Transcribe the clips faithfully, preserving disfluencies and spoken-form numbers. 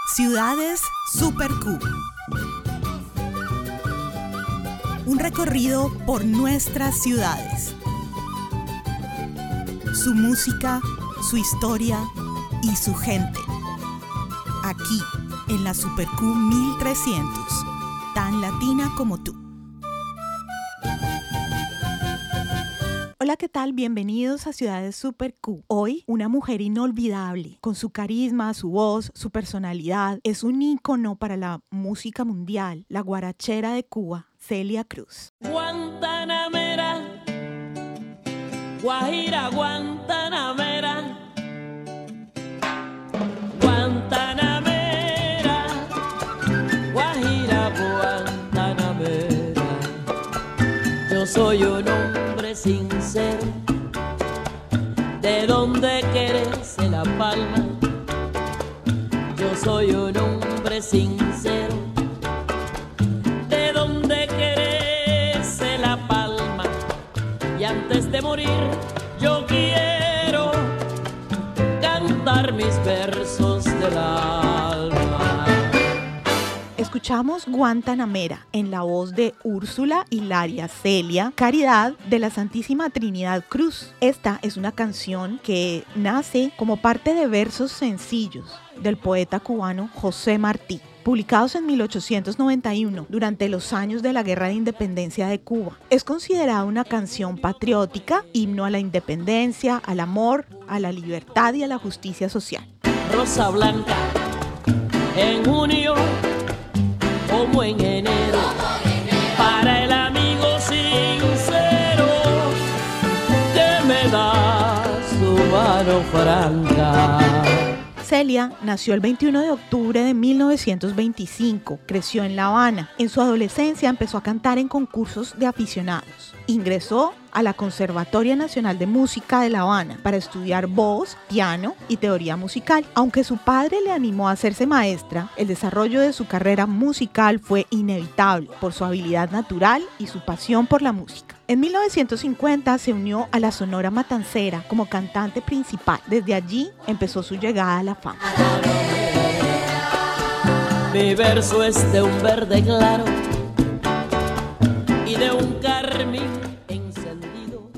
Ciudades Super Q. Un recorrido por nuestras ciudades. Su música, su historia y su gente. Aquí, en la Super Q mil trescientos, tan latina como tú. Hola, ¿qué tal? Bienvenidos a Ciudades Super Q. Hoy, una mujer inolvidable, con su carisma, su voz, su personalidad, es un ícono para la música mundial, la guarachera de Cuba, Celia Cruz. Guantanamera, Guajira, Guantanamera, Guantanamera, Guajira, Guantanamera. Yo soy un hombre sincero, de donde crece la palma. Yo soy un hombre sincero, de donde crece la palma. Y antes de morir yo quiero cantar mis versos del alma. Escuchamos Guantanamera en la voz de Úrsula Hilaria Celia Caridad de la Santísima Trinidad Cruz. Esta es una canción que nace como parte de versos sencillos del poeta cubano José Martí, publicados en mil ochocientos noventa y uno durante los años de la Guerra de Independencia de Cuba. Es considerada una canción patriótica, himno a la independencia, al amor, a la libertad y a la justicia social. Rosa blanca en junio como en enero, para el amigo sincero que me da su mano franca. Celia nació el veintiuno de octubre de mil novecientos veinticinco, creció en La Habana. En su adolescencia empezó a cantar en concursos de aficionados. Ingresó a la Conservatoria Nacional de Música de La Habana para estudiar voz, piano y teoría musical. Aunque su padre le animó a hacerse maestra, el desarrollo de su carrera musical fue inevitable por su habilidad natural y su pasión por la música. En mil novecientos cincuenta se unió a la Sonora Matancera como cantante principal. Desde allí empezó su llegada a la fama. Mi verso es de un verde claro y de un carmín encendido.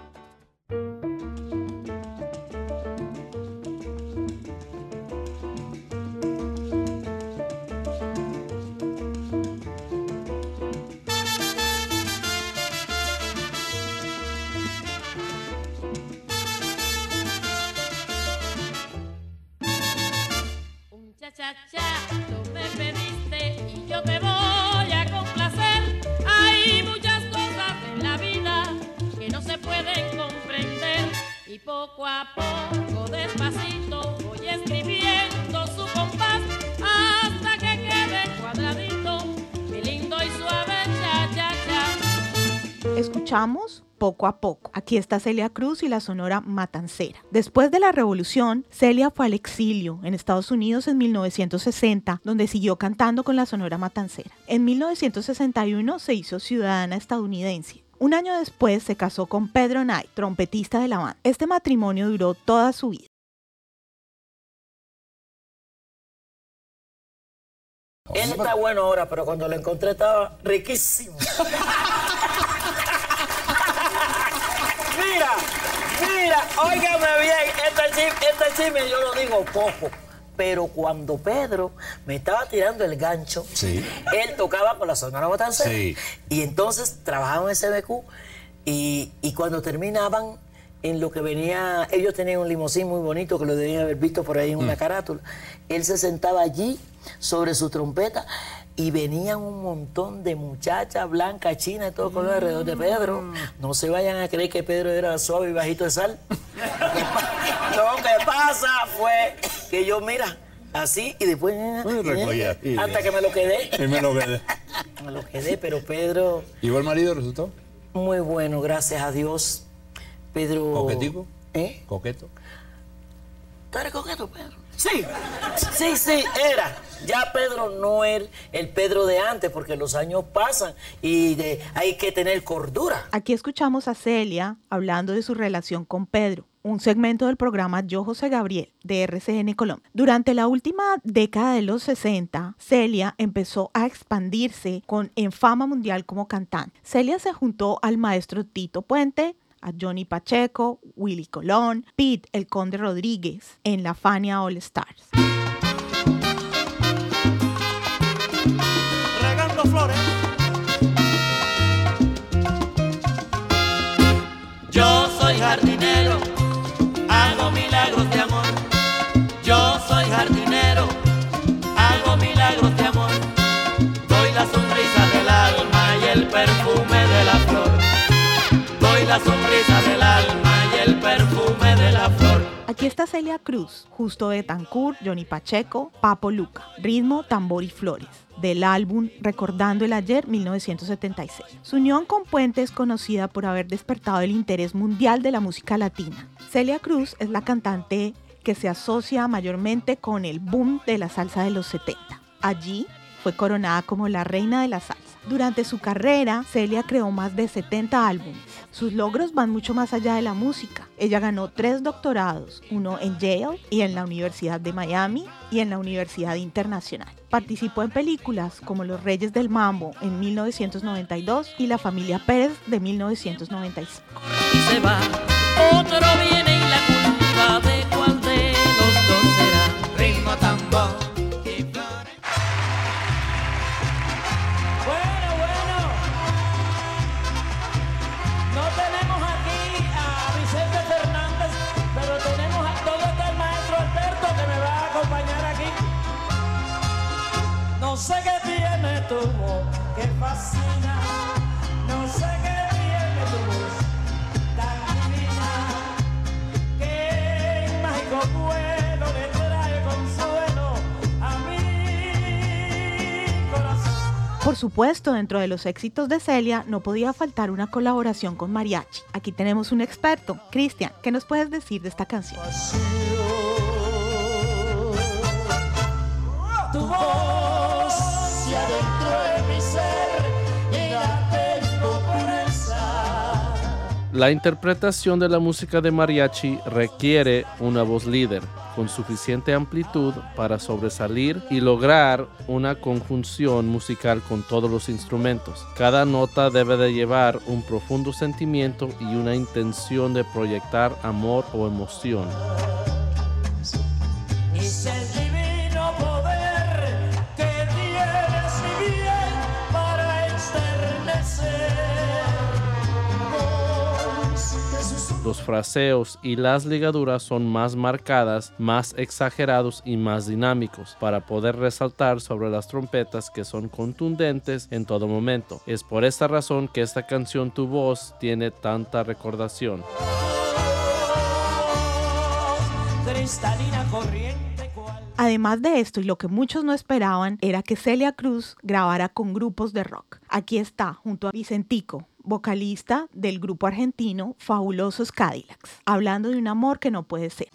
Cha-cha-cha, tú me pediste y yo te voy a complacer. Hay muchas cosas en la vida que no se pueden comprender, y poco a poco, despacito, voy escribiendo su compás hasta que quede cuadradito, mi lindo y suave cha-cha-cha. Escuchamos Poco a Poco. Aquí está Celia Cruz y la Sonora Matancera. Después de la Revolución, Celia fue al exilio en Estados Unidos en mil novecientos sesenta, donde siguió cantando con la Sonora Matancera. En mil novecientos sesenta y uno se hizo ciudadana estadounidense. Un año después se casó con Pedro Knight, trompetista de la banda. Este matrimonio duró toda su vida. Él está bueno ahora, pero cuando lo encontré estaba riquísimo. Mira, mira, óigame bien, este chisme, este chisme yo lo digo poco, pero cuando Pedro me estaba tirando el gancho, sí, él tocaba con la Sonora Matancera, sí, y entonces trabajaban en S B Q, y, y cuando terminaban, en lo que venía, ellos tenían un limosín muy bonito que lo debían haber visto por ahí en una mm. carátula, él se sentaba allí sobre su trompeta, y venían un montón de muchachas blancas, chinas, todo color alrededor de Pedro. No se vayan a creer que Pedro era suave y bajito de sal. Lo que pasa fue que yo, mira, así, y después recogía, eh, hasta que me lo quedé. Y me lo quedé. Me lo quedé, pero Pedro... ¿Y buen marido resultó? Muy bueno, gracias a Dios. Pedro... ¿Coquetico? ¿Eh? ¿Coqueto? ¿Tú eres coqueto, Pedro? Sí, sí, sí, era. Ya Pedro no es el Pedro de antes, porque los años pasan y de, hay que tener cordura. Aquí escuchamos a Celia hablando de su relación con Pedro, un segmento del programa Yo José Gabriel de R C N Colombia. Durante la última década de los sesenta, Celia empezó a expandirse con en fama mundial como cantante. Celia se juntó al maestro Tito Puente, a Johnny Pacheco, Willy Colón, Pete el Conde Rodríguez en la Fania All Stars. Regando flores. Yo soy jardinero, hago milagros de amor. Yo soy jardinero, hago milagros de amor. Doy la sonrisa del alma y el perfume de la flor. Doy la sonrisa del alma y el perfume de la flor. Aquí está Celia Cruz, Justo Betancourt, Johnny Pacheco, Papo Luca, ritmo, tambor y flores, del álbum Recordando el Ayer mil novecientos setenta y seis. Su unión con Puente es conocida por haber despertado el interés mundial de la música latina. Celia Cruz es la cantante que se asocia mayormente con el boom de la salsa de los setenta. Allí fue coronada como la reina de la salsa. Durante su carrera, Celia creó más de setenta álbumes. Sus logros van mucho más allá de la música. Ella ganó tres doctorados, uno en Yale y en la Universidad de Miami y en la Universidad Internacional. Participó en películas como Los Reyes del Mambo en mil novecientos noventa y dos y La Familia Pérez de mil novecientos noventa y cinco. Y se va, otro viene y la culpa de cuál de los dos será. Ritmo, tambor. No sé qué tiene tu voz que fascina, no sé qué tiene tu voz tan divina, que mágico vuelo le trae consuelo a mi corazón. Por supuesto, dentro de los éxitos de Celia no podía faltar una colaboración con mariachi. Aquí tenemos un experto, Cristian, ¿qué nos puedes decir de esta canción? Tu voz se adentro de mi ser y la tengo presa. La interpretación de la música de mariachi requiere una voz líder con suficiente amplitud para sobresalir y lograr una conjunción musical con todos los instrumentos. Cada nota debe de llevar un profundo sentimiento y una intención de proyectar amor o emoción. Es el divino poder que tienes mi bien para externecer. Los fraseos y las ligaduras son más marcadas, más exagerados y más dinámicos para poder resaltar sobre las trompetas que son contundentes en todo momento. Es por esta razón que esta canción Tu Voz tiene tanta recordación. Cristalina corriente cual. Además de esto, y lo que muchos no esperaban, era que Celia Cruz grabara con grupos de rock. Aquí está, junto a Vicentico, vocalista del grupo argentino Fabulosos Cadillacs, hablando de un amor que no puede ser.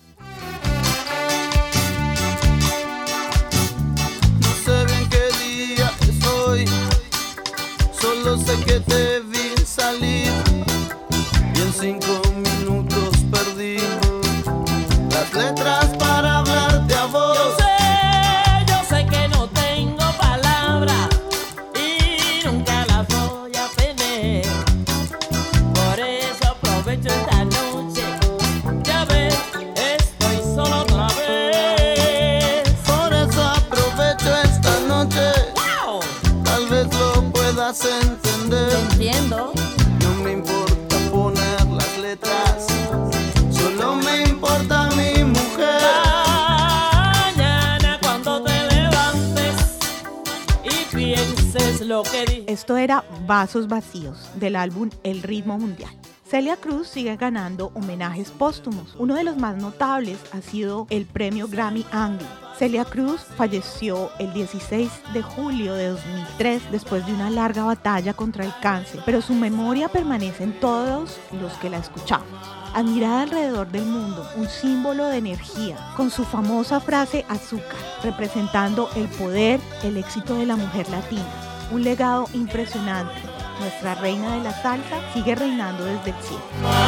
No sé bien qué día es hoy, solo sé que te vi salir y en cinco minutos perdí las letras para hablarte a vos. Yo sé, yo sé que no tengo palabras y nunca las voy a tener. Por eso aprovecho esta noche. Ya ves, estoy solo otra vez. Por eso aprovecho esta noche. ¡Wow! Tal vez lo puedas entender. Entiendo. No me importa poner las letras, solo me importa mi mujer. Mañana cuando te levantes y pienses lo que dije. Esto era Vasos Vacíos, del álbum El Ritmo Mundial. Celia Cruz sigue ganando homenajes póstumos. Uno de los más notables ha sido el premio Grammy Anglo. Celia Cruz falleció el dieciséis de julio de dos mil tres después de una larga batalla contra el cáncer, pero su memoria permanece en todos los que la escuchamos. Admirada alrededor del mundo, un símbolo de energía, con su famosa frase azúcar, representando el poder, el éxito de la mujer latina. Un legado impresionante. Nuestra reina de la salsa sigue reinando desde el cielo.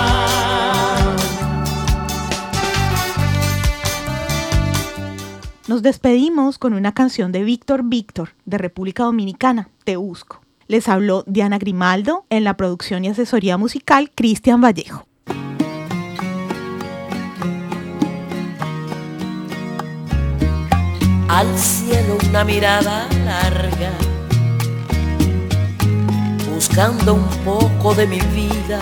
Nos despedimos con una canción de Víctor Víctor, de República Dominicana, Te Busco. Les habló Diana Grimaldo, en la producción y asesoría musical, Cristian Vallejo. Al cielo una mirada larga, buscando un poco de mi vida.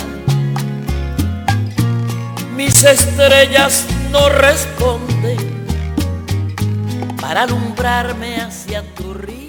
Mis estrellas no responden para alumbrarme hacia tu río.